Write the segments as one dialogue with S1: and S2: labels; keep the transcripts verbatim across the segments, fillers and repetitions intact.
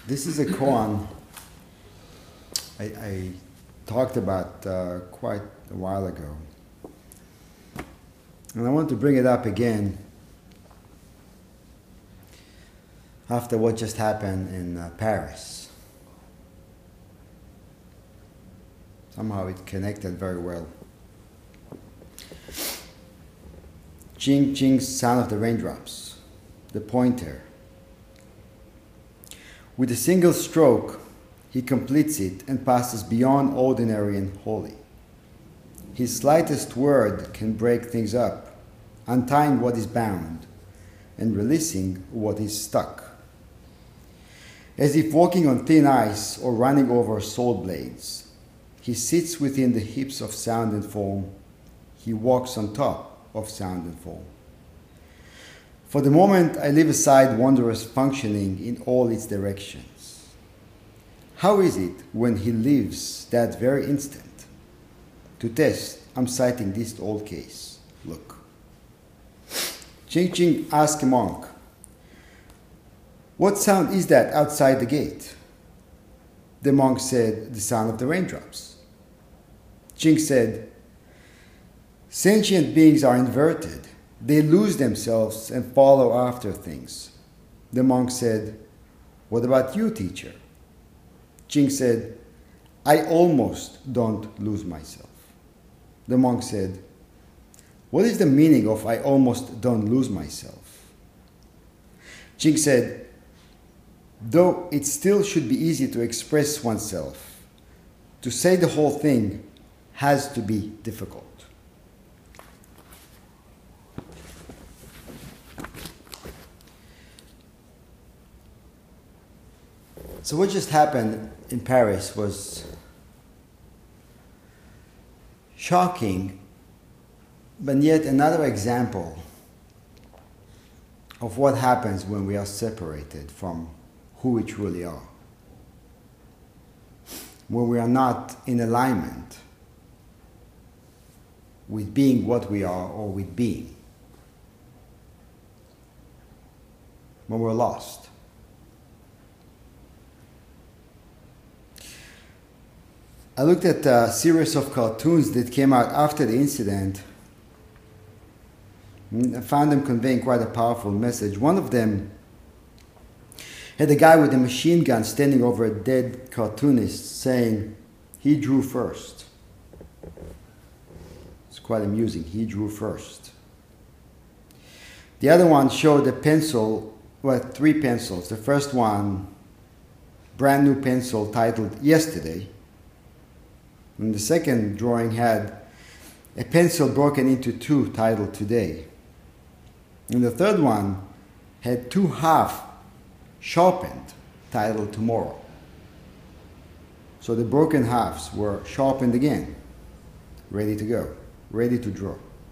S1: This is a koan I, I talked about uh, quite a while ago. And I want to bring it up again after what just happened in uh, Paris. Somehow it connected very well. Ching Ching's Sound of the Raindrops, the pointer. With a single stroke, he completes it and passes beyond ordinary and holy. His slightest word can break things up, untying what is bound and releasing what is stuck. As if walking on thin ice or running over sword blades, he sits within the hips of sound and form. He walks on top of sound and form. For the moment, I leave aside wondrous functioning in all its directions. How is it when he lives that very instant? To test, I'm citing this old case. Look. Ching Ching asked a monk, "What sound is that outside the gate?" The monk said, "The sound of the raindrops." Ching said, "Sentient beings are inverted. They lose themselves and follow after things." The monk said, "What about you, teacher?" Ching said, "I almost don't lose myself." The monk said, "What is the meaning of I almost don't lose myself?" Ching said, "Though it still should be easy to express oneself, to say the whole thing has to be difficult." So what just happened in Paris was shocking, but yet another example of what happens when we are separated from who we truly are. When we are not in alignment with being what we are or with being. When we're lost. I looked at a series of cartoons that came out after the incident. I found them conveying quite a powerful message. One of them had a guy with a machine gun standing over a dead cartoonist saying, "He drew first." It's quite amusing. He drew first. The other one showed a pencil, well, three pencils. The first one, brand new pencil titled "Yesterday." And the second drawing had a pencil broken into two titled "Today." And the third one had two half sharpened titled "Tomorrow." So the broken halves were sharpened again, ready to go, ready to draw.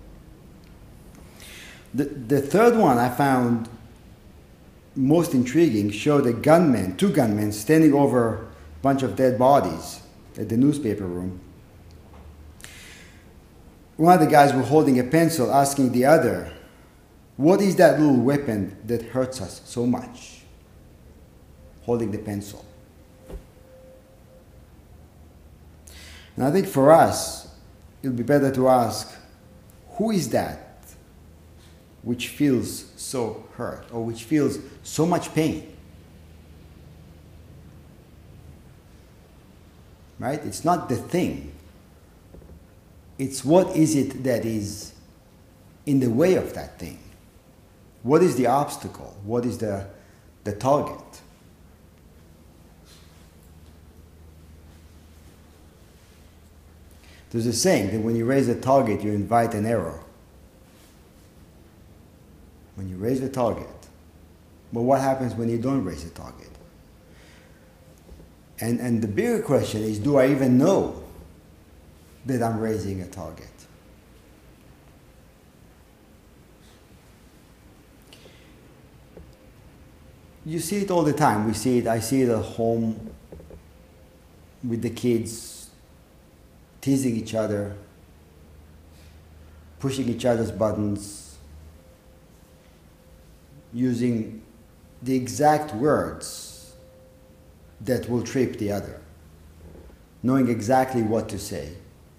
S1: The, the third one I found most intriguing showed a gunman, two gunmen standing over a bunch of dead bodies at the newspaper room. One of the guys was holding a pencil, asking the other, "What is that little weapon that hurts us so much?" Holding the pencil. And I think for us, it would be better to ask, who is that which feels so hurt or which feels so much pain? Right? It's not the thing. It's what is it that is in the way of that thing? What is the obstacle? What is the, the target? There's a saying that when you raise a target, you invite an arrow. When you raise a target. But what happens when you don't raise a target? And, and the bigger question is, do I even know that I'm raising a target? You see it all the time. We see it, I see it at home with the kids teasing each other, pushing each other's buttons, using the exact words that will trip the other, knowing exactly what to say.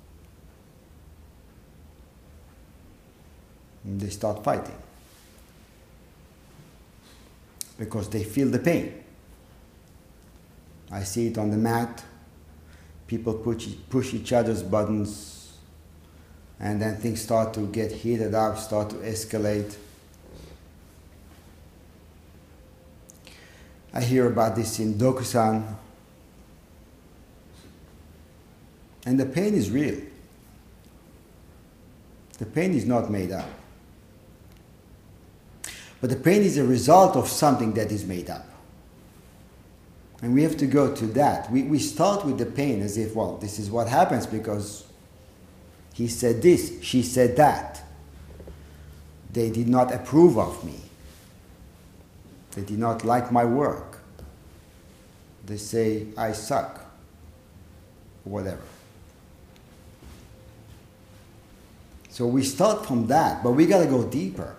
S1: And they start fighting because they feel the pain. I see it on the mat. People push, push each other's buttons, and then things start to get heated up, start to escalate. I hear about this in Dokusan, and the pain is real. The pain is not made up. But the pain is a result of something that is made up. And we have to go to that. We, we start with the pain as if, well, this is what happens because he said this, she said that. They did not approve of me. They did not like my work. They say I suck, or whatever. So we start from that, but we got to go deeper.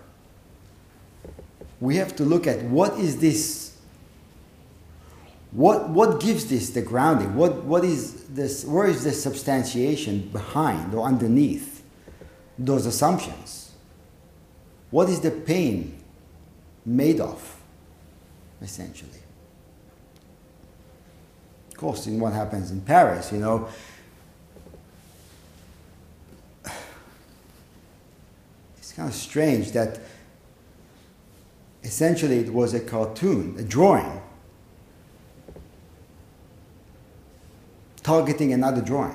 S1: We have to look at what is this, what, what gives this the grounding, what, what is this, where is the substantiation behind or underneath those assumptions? What is the pain made of, essentially? Of course, in what happens in Paris, you know, it's kind of strange that essentially it was a cartoon, a drawing, targeting another drawing.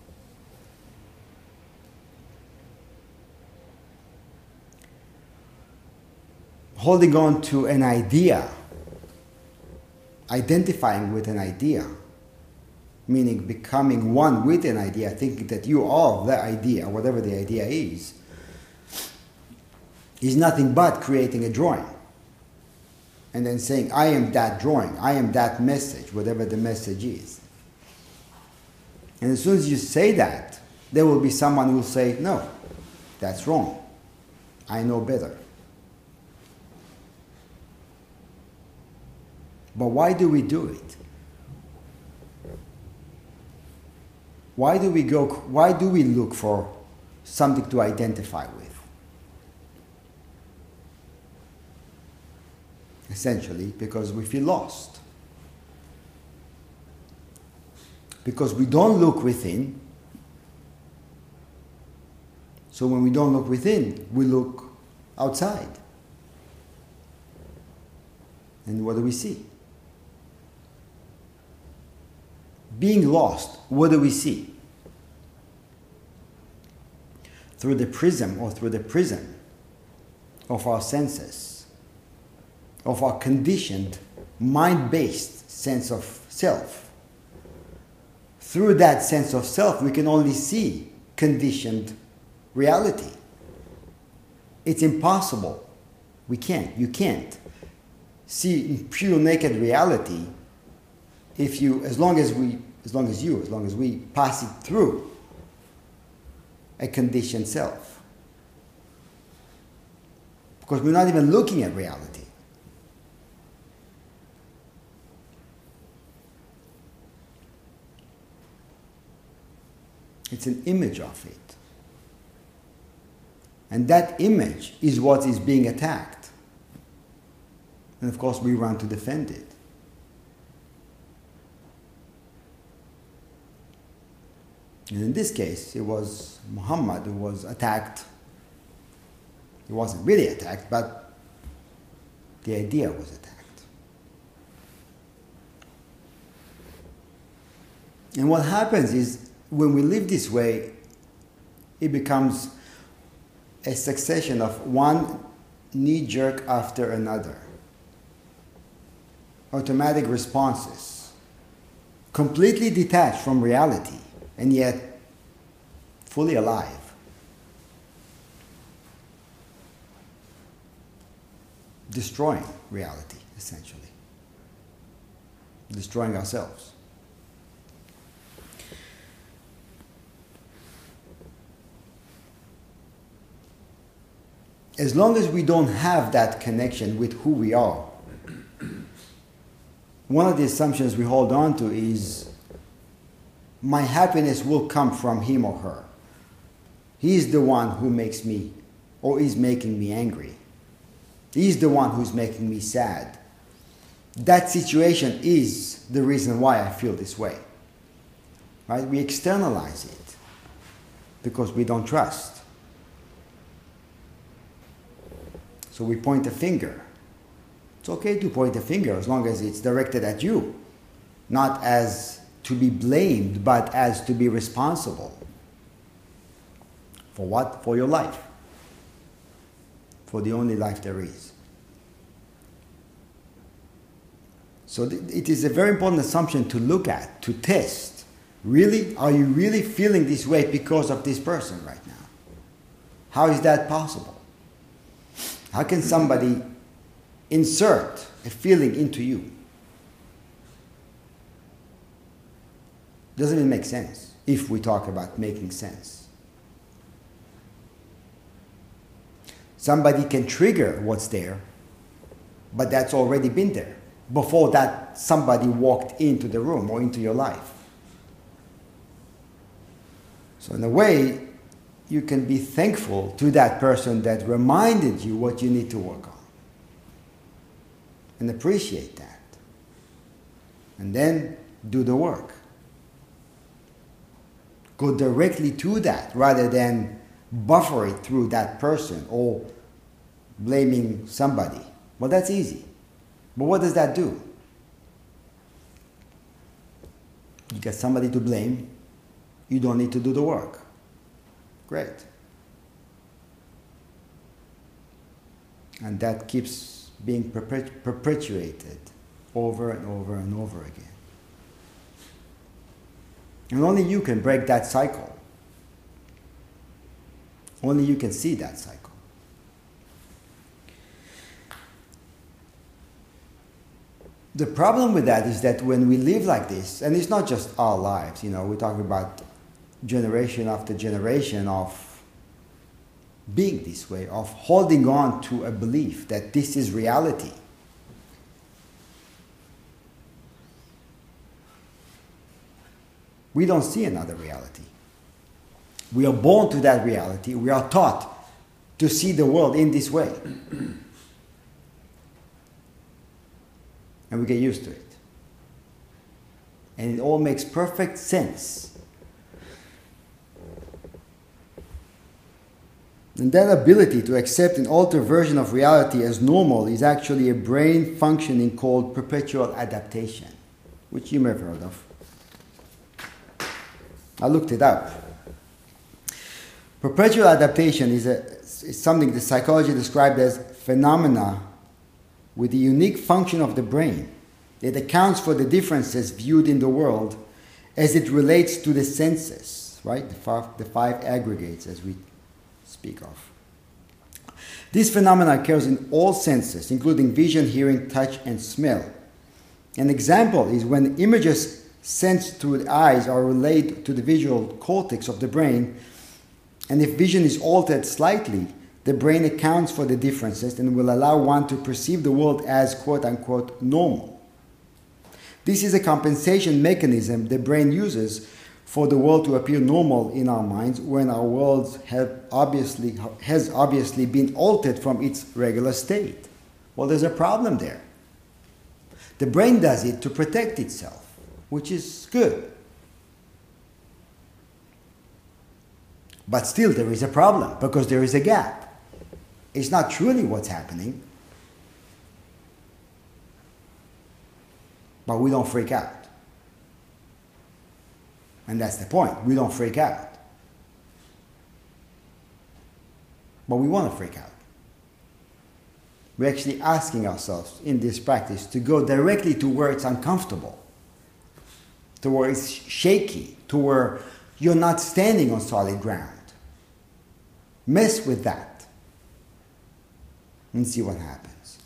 S1: Holding on to an idea, identifying with an idea, meaning becoming one with an idea, thinking that you are the idea, whatever the idea is, is nothing but creating a drawing. And then saying, I am that drawing, I am that message, whatever the message is. And as soon as you say that, there will be someone who will say, no, that's wrong. I know better. But why do we do it? Why do we go, why do we look for something to identify with? Essentially, because we feel lost. Because we don't look within. So when we don't look within, we look outside. And what do we see? Being lost, what do we see? Through the prism or through the prison of our senses, of our conditioned, mind-based sense of self. Through that sense of self, we can only see conditioned reality. It's impossible. We can't. You can't see pure naked reality if you, as long as we, as long as you, as long as we pass it through a conditioned self. Because we're not even looking at reality. It's an image of it. And that image is what is being attacked. And of course we run to defend it. And in this case, it was Muhammad who was attacked. He wasn't really attacked, but the idea was attacked. And what happens is, when we live this way, it becomes a succession of one knee-jerk after another. Automatic responses, completely detached from reality, and yet fully alive. Destroying reality, essentially. Destroying ourselves. As long as we don't have that connection with who we are, one of the assumptions we hold on to is my happiness will come from him or her. He's the one who makes me or is making me angry. He's the one who's making me sad. That situation is the reason why I feel this way. Right? We externalize it because we don't trust. So we point a finger. It's okay to point a finger as long as it's directed at you, not as to be blamed, but as to be responsible. For what? For your life. For the only life there is. So th- it is a very important assumption to look at, to test. Really? Are you really feeling this way because of this person right now? How is that possible? How can somebody insert a feeling into you? Doesn't it make sense if we talk about making sense? Somebody can trigger what's there, but that's already been there before that somebody walked into the room or into your life. So in a way, you can be thankful to that person that reminded you what you need to work on. And appreciate that. And then do the work. Go directly to that rather than buffer it through that person or blaming somebody. Well, that's easy. But what does that do? You got somebody to blame. You don't need to do the work. Great. And that keeps being perpet- perpetuated over and over and over again. And only you can break that cycle. Only you can see that cycle. The problem with that is that when we live like this, and it's not just our lives, you know, we're talking about generation after generation of being this way, of holding on to a belief that this is reality. We don't see another reality. We are born to that reality. We are taught to see the world in this way. And we get used to it. And it all makes perfect sense. And that ability to accept an altered version of reality as normal is actually a brain functioning called perpetual adaptation, which you may have heard of. I looked it up. Perpetual adaptation is, a, is something the psychology described as phenomena with the unique function of the brain that accounts for the differences viewed in the world as it relates to the senses, right? The five, the five aggregates as we speak of. This phenomena occurs in all senses, including vision, hearing, touch, and smell. An example is when images sensed through the eyes are relayed to the visual cortex of the brain, and if vision is altered slightly, the brain accounts for the differences and will allow one to perceive the world as quote-unquote normal. This is a compensation mechanism the brain uses for the world to appear normal in our minds when our world have obviously, has obviously been altered from its regular state. Well, there's a problem there. The brain does it to protect itself, which is good. But still there is a problem because there is a gap. It's not truly what's happening. But we don't freak out. And that's the point. We don't freak out. But we want to freak out. We're actually asking ourselves in this practice to go directly to where it's uncomfortable, to where it's shaky, to where you're not standing on solid ground. Mess with that and see what happens.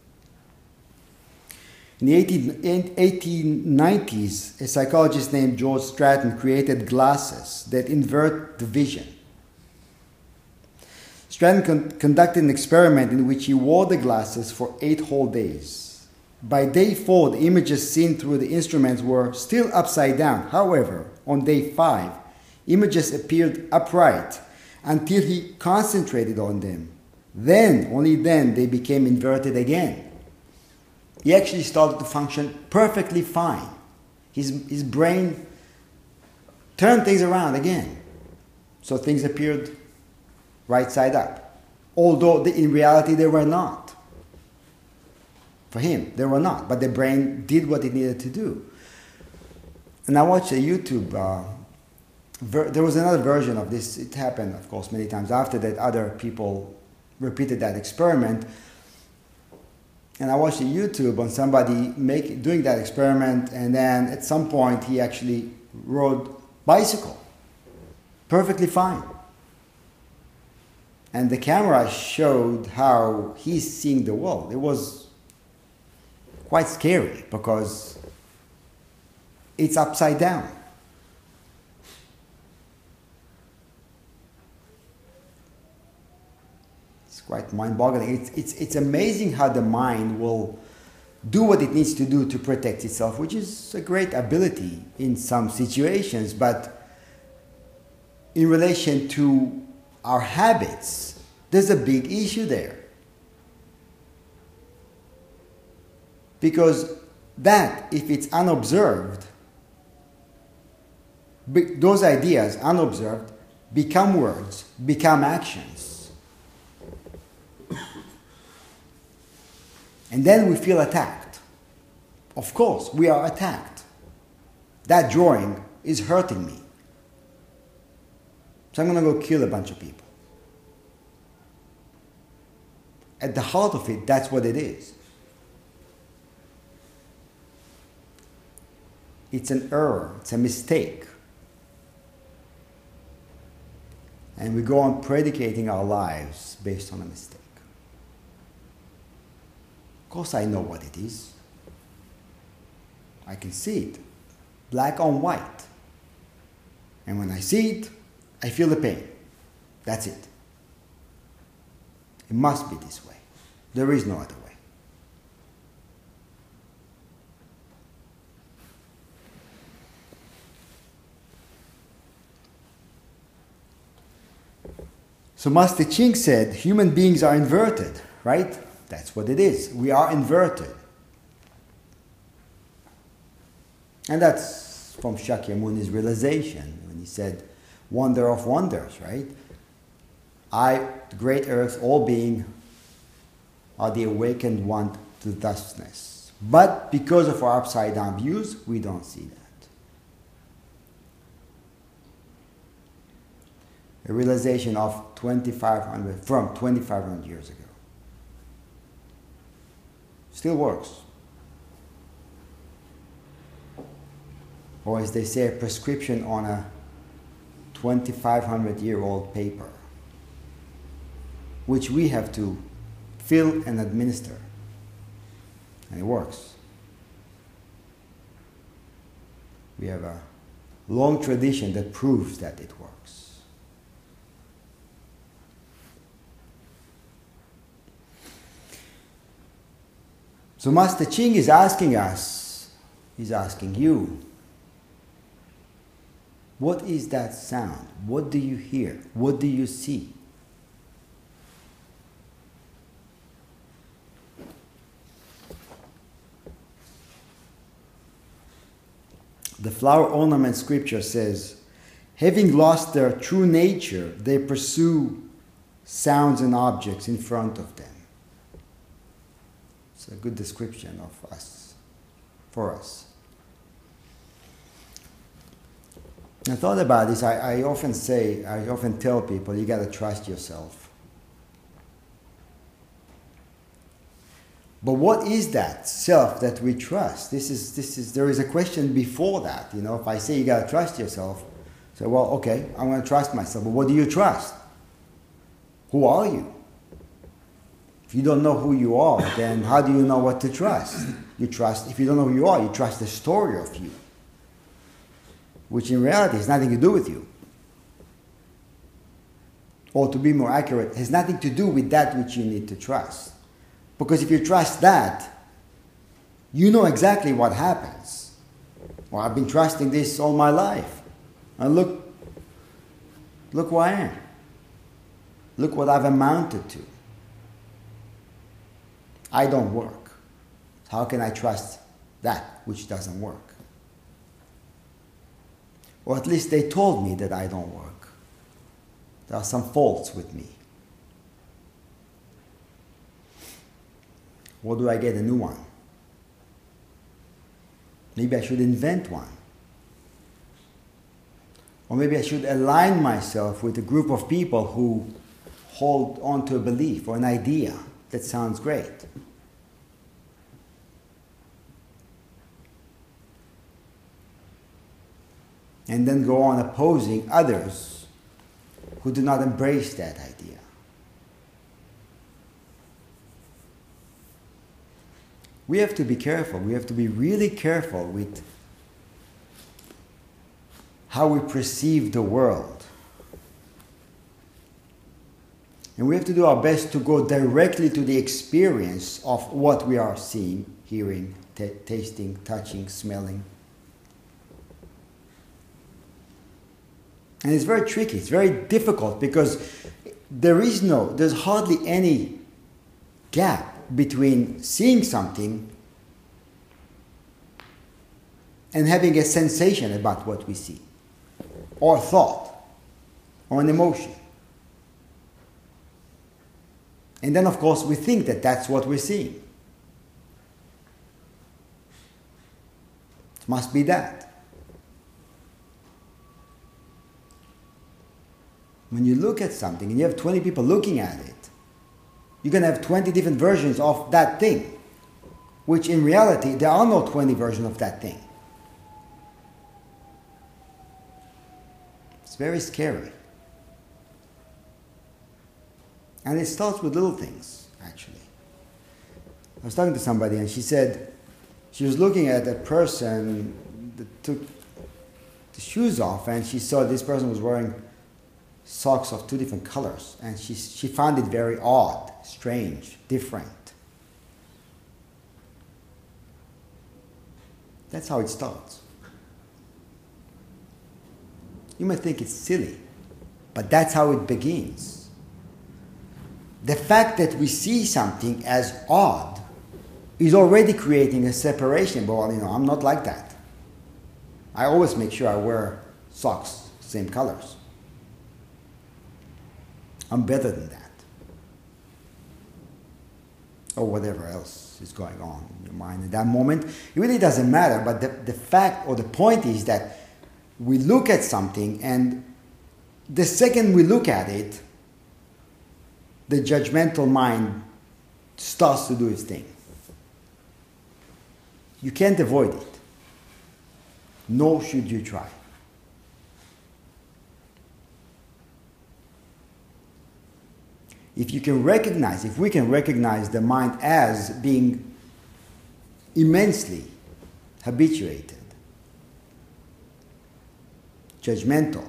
S1: In the eighteen nineties, a psychologist named George Stratton created glasses that invert the vision. Stratton con- conducted an experiment in which he wore the glasses for eight whole days. By day four, the images seen through the instruments were still upside down. However, on day five, images appeared upright until he concentrated on them. Then, only then, they became inverted again. He actually started to function perfectly fine. His, his brain turned things around again. So things appeared right side up. Although they, in reality they were not. For him, they were not. But the brain did what it needed to do. And I watched a YouTube, uh, ver- there was another version of this. It happened, of course, many times after that. Other people repeated that experiment. And I watched a YouTube on somebody make, doing that experiment, and then at some point he actually rode bicycle. Perfectly fine. And the camera showed how he's seeing the world. It was quite scary because it's upside down. It's quite mind-boggling. It's, it's, it's amazing how the mind will do what it needs to do to protect itself, which is a great ability in some situations, but in relation to our habits, there's a big issue there. Because that, if it's unobserved, those ideas, unobserved, become words, become actions. And then we feel attacked. Of course, we are attacked. That drawing is hurting me. So I'm going to go kill a bunch of people. At the heart of it, that's what it is. It's an error, it's a mistake. And we go on predicating our lives based on a mistake. Of course I know what it is. I can see it, black on white. And when I see it, I feel the pain. That's it. It must be this way. There is no other way. So Master Ching said, human beings are inverted, right? That's what it is. We are inverted. And that's from Shakyamuni's realization when he said, wonder of wonders, right? I, the great earth, all being, are the awakened one to thusness. But because of our upside down views, we don't see that. A realization of twenty-five hundred, from twenty-five hundred years ago. Still works. Or as they say, a prescription on a twenty-five hundred year old paper, which we have to fill and administer. And it works. We have a long tradition that proves that it works. So Master Ching is asking us, he's asking you, what is that sound? What do you hear? What do you see? The flower ornament scripture says, having lost their true nature, they pursue sounds and objects in front of them. It's a good description of us, for us. I thought about this. I, I often say, I often tell people, you got to trust yourself. But what is that self that we trust? This is, this is, there is a question before that. You know, if I say you got to trust yourself, so well, okay, I'm going to trust myself. But what do you trust? Who are you? If you don't know who you are, then how do you know what to trust? You trust, if you don't know who you are, you trust the story of you, which in reality has nothing to do with you. Or to be more accurate, has nothing to do with that which you need to trust. Because if you trust that, You know exactly what happens. Well, I've been trusting this all my life. And look, look who I am. Look what I've amounted to. I don't work. How can I trust that which doesn't work? Or at least they told me that I don't work. There are some faults with me. What do I get? A new one? Maybe I should invent one. Or maybe I should align myself with a group of people who hold on to a belief or an idea that sounds great. And then go on opposing others who do not embrace that idea. We have to be careful. We have to be really careful with how we perceive the world. And we have to do our best to go directly to the experience of what we are seeing, hearing, t- tasting, touching, smelling. And it's very tricky, it's very difficult because there is no, there's hardly any gap between seeing something and having a sensation about what we see, or thought, or an emotion. And then, of course, we think that that's what we're seeing. It must be that. When you look at something and you have twenty people looking at it, you're going to have twenty different versions of that thing, which in reality, there are no twenty versions of that thing. It's very scary. And it starts with little things, actually. I was talking to somebody and she said she was looking at a person that took the shoes off and she saw this person was wearing socks of two different colors, and she she found it very odd, strange, different. That's how it starts. You might think it's silly, but that's how it begins. The fact that we see something as odd is already creating a separation. But well, you know, I'm not like that. I always make sure I wear socks, same colors. I'm better than that. Or whatever else is going on in your mind at that moment. It really doesn't matter, but the, the fact or the point is that we look at something and the second we look at it, the judgmental mind starts to do its thing. You can't avoid it. Nor should you try. If you can recognize, if we can recognize the mind as being immensely habituated, judgmental,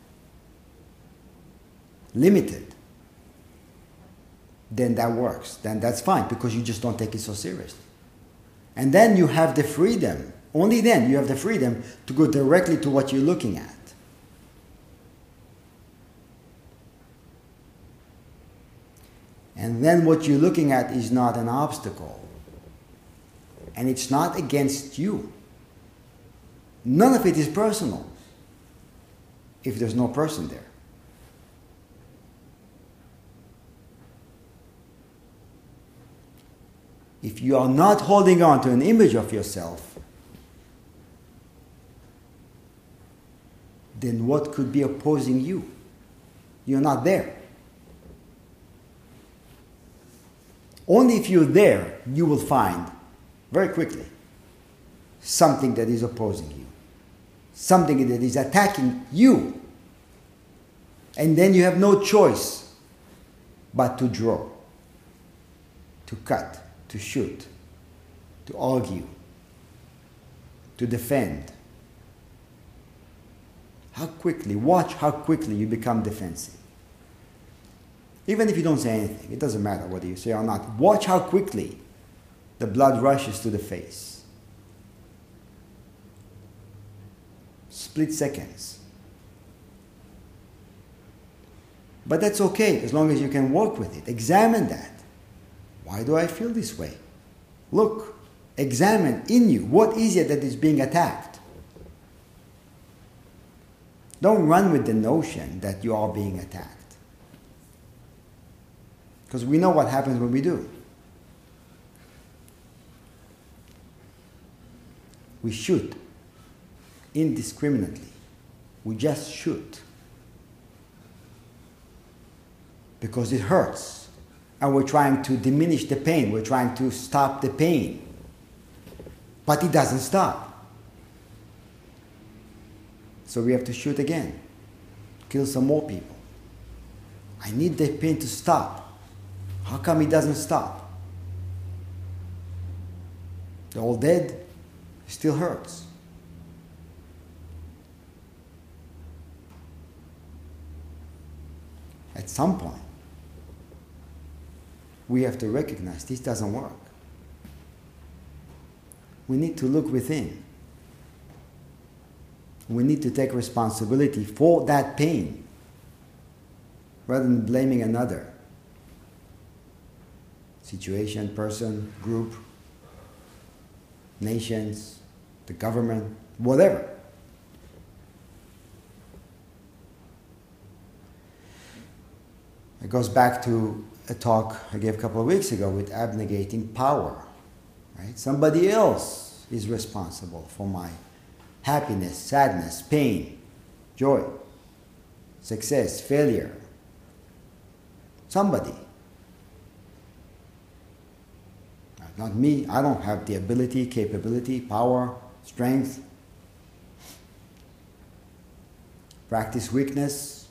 S1: limited, then that works. Then that's fine because you just don't take it so seriously. And then you have the freedom, only then you have the freedom to go directly to what you're looking at. And then what you're looking at is not an obstacle. And it's not against you. None of it is personal if there's no person there. If you are not holding on to an image of yourself, then what could be opposing you? You're not there. Only if you're there, you will find, very quickly, something that is opposing you. Something that is attacking you. And then you have no choice but to draw, to cut, to shoot, to argue, to defend. How quickly, watch how quickly you become defensive. Even if you don't say anything, it doesn't matter whether you say or not. Watch how quickly the blood rushes to the face. Split seconds. But that's okay as long as you can work with it. Examine that. Why do I feel this way? Look, examine in you. What is it that is being attacked? Don't run with the notion that you are being attacked. Because we know what happens when we do. We shoot indiscriminately. We just shoot. Because it hurts. And we're trying to diminish the pain. We're trying to stop the pain. But it doesn't stop. So we have to shoot again. Kill some more people. I need the pain to stop. How come it doesn't stop? They're all dead. It still hurts. At some point, we have to recognize this doesn't work. We need to look within. We need to take responsibility for that pain rather than blaming another. Situation, person, group, nations, the government, whatever. It goes back to a talk I gave a couple of weeks ago with abnegating power. Right? Somebody else is responsible for my happiness, sadness, pain, joy, success, failure. Somebody. Not me. I don't have the ability, capability, power, strength. Practice weakness.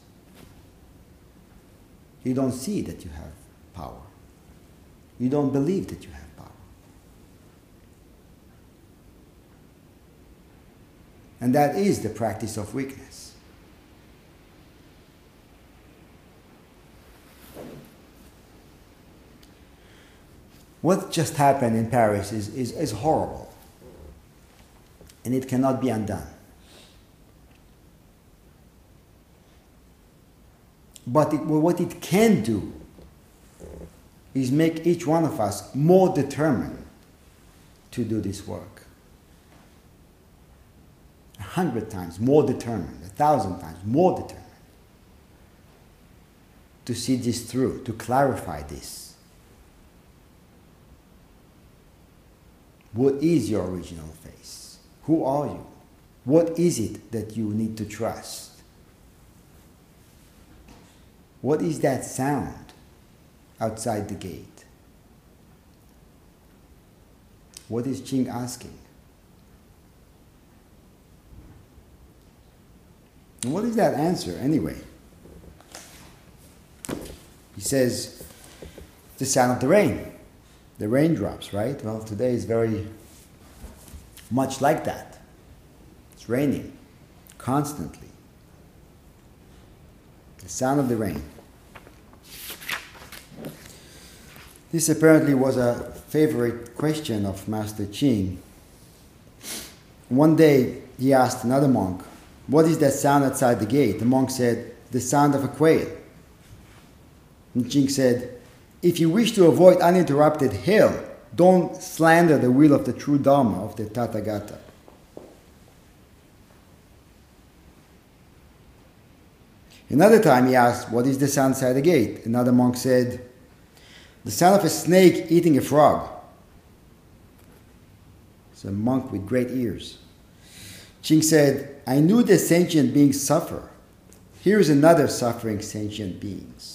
S1: You don't see that you have power. You don't believe that you have power. And that is the practice of weakness. What just happened in Paris is, is, is horrible. And it cannot be undone. But it, well, what it can do is make each one of us more determined to do this work. A hundred times more determined, a thousand times more determined to see this through, to clarify this. What is your original face? Who are you? What is it that you need to trust? What is that sound outside the gate? What is Ching asking? And what is that answer anyway? He says, the sound of the rain. The raindrops, right? Well, today is very much like that. It's raining constantly. The sound of the rain. This apparently was a favorite question of Master Ching. One day he asked another monk, what is that sound outside the gate? The monk said, the sound of a quail. And Ching said, if you wish to avoid uninterrupted hail, don't slander the will of the true Dharma of the Tathagata. Another time he asked, what is the sound outside the gate? Another monk said, the sound of a snake eating a frog. It's a monk with great ears. Ching said, I knew the sentient beings suffer. Here is another suffering sentient beings.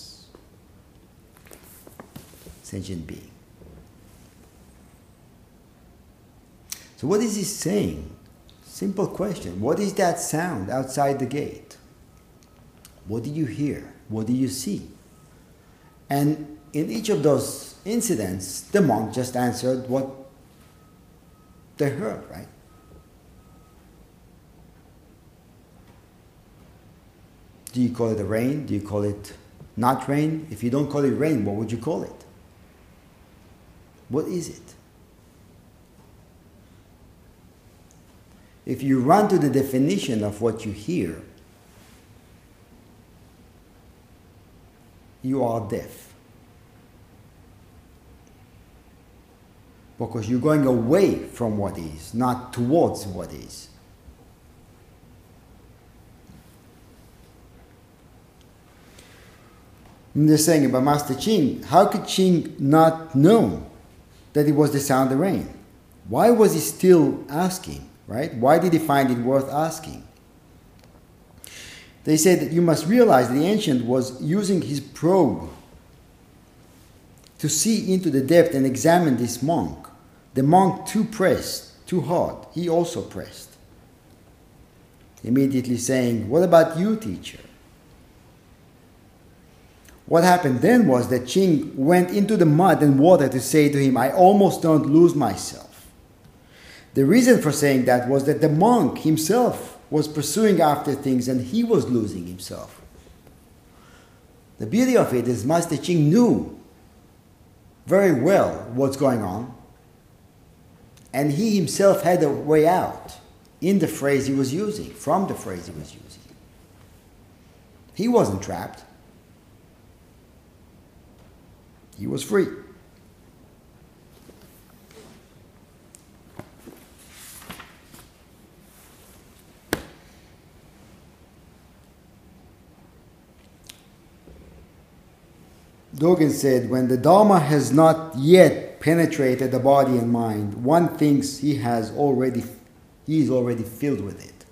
S1: Sentient being. So what is he saying? Simple question. What is that sound outside the gate? What did you hear? What did you see? And in each of those incidents, the monk just answered what they heard, right? Do you call it a rain? Do you call it not rain? If you don't call it rain, what would you call it? What is it? if you run to the definition of what you hear, you are deaf. Because you're going away from what is, not towards what is. And they're saying about Master Ching, how could Ching not know that it was the sound of rain? Why was he still asking, right? Why did he find it worth asking? They said that you must realize that the ancient was using his probe to see into the depth and examine this monk. The monk too pressed, too hard. He also pressed. Immediately saying, what about you, teacher? What happened then was that Ching went into the mud and water to say to him, I almost don't lose myself. The reason for saying that was that the monk himself was pursuing after things and he was losing himself. The beauty of it is Master Ching knew very well what's going on, and he himself had a way out in the phrase he was using, from the phrase he was using. He wasn't trapped. He was free. Dogen said, when the Dharma has not yet penetrated the body and mind, one thinks he has already, he is already filled with it.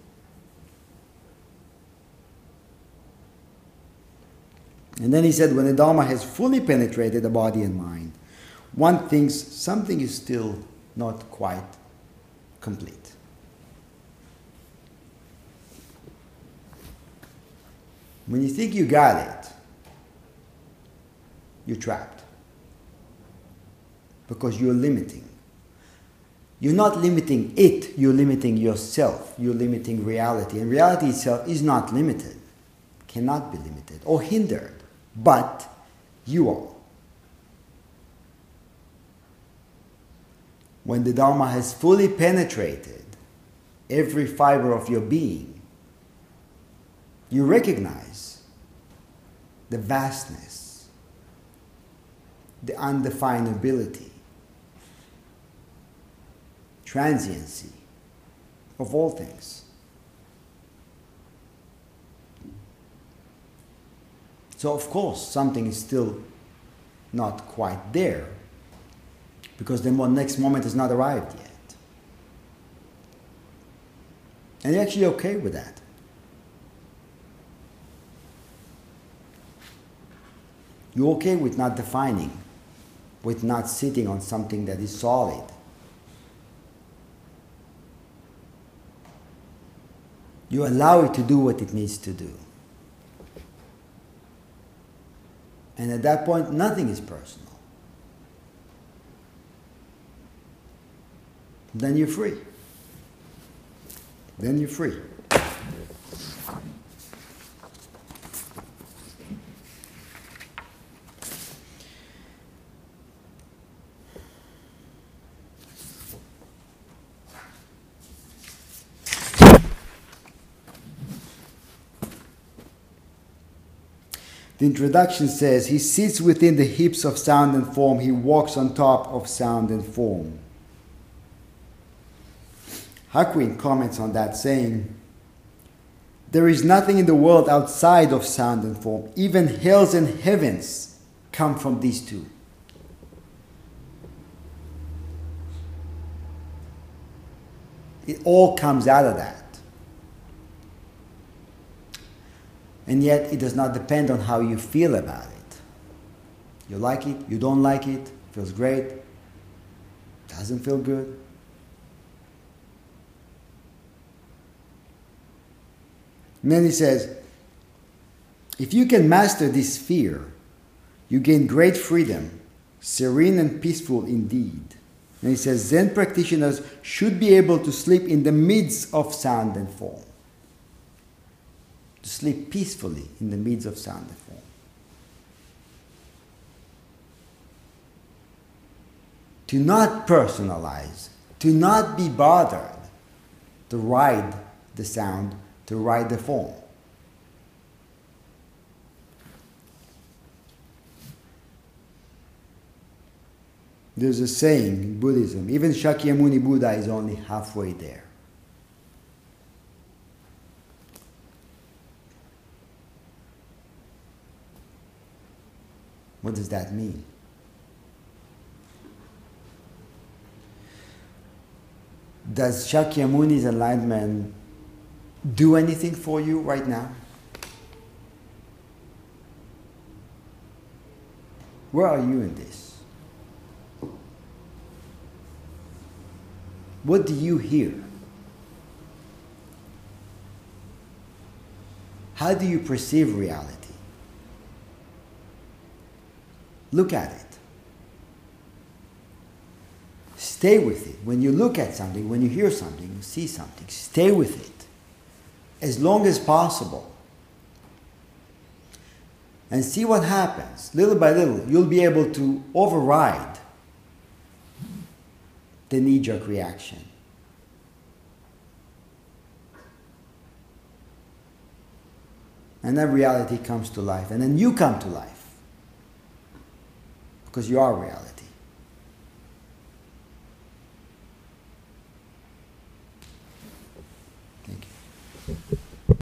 S1: And then he said, when the Dharma has fully penetrated the body and mind, one thinks something is still not quite complete. When you think you got it, you're trapped. Because you're limiting. You're not limiting it, you're limiting yourself. You're limiting reality. And reality itself is not limited, cannot be limited or hindered. But you are. When the Dharma has fully penetrated every fiber of your being, you recognize the vastness, the undefinability, transiency of all things. So of course something is still not quite there, because the next moment has not arrived yet. And you're actually okay with that. You're okay with not defining, with not sitting on something that is solid. You allow it to do what it needs to do. And at that point, nothing is personal. Then you're free. Then you're free. The introduction says, he sits within the hips of sound and form, he walks on top of sound and form. Hakuin comments on that saying, there is nothing in the world outside of sound and form. Even hells and heavens come from these two. It all comes out of that. And yet it does not depend on how you feel about it. You like it, you don't like it, feels great, doesn't feel good. And then he says, if you can master this fear, you gain great freedom, serene and peaceful indeed. And he says, Zen practitioners should be able to sleep in the midst of sound and form. To sleep peacefully in the midst of sound and form. To not personalize, to not be bothered to ride the sound, to ride the form. There's a saying in Buddhism, even Shakyamuni Buddha is only halfway there. What does that mean? Does Shakyamuni's enlightenment do anything for you right now? Where are you in this? What do you hear? How do you perceive reality? Look at it. Stay with it. When you look at something, when you hear something, you see something, stay with it as long as possible. And see what happens. Little by little, you'll be able to override the knee-jerk reaction. And then reality comes to life. And then you come to life. Because you are reality.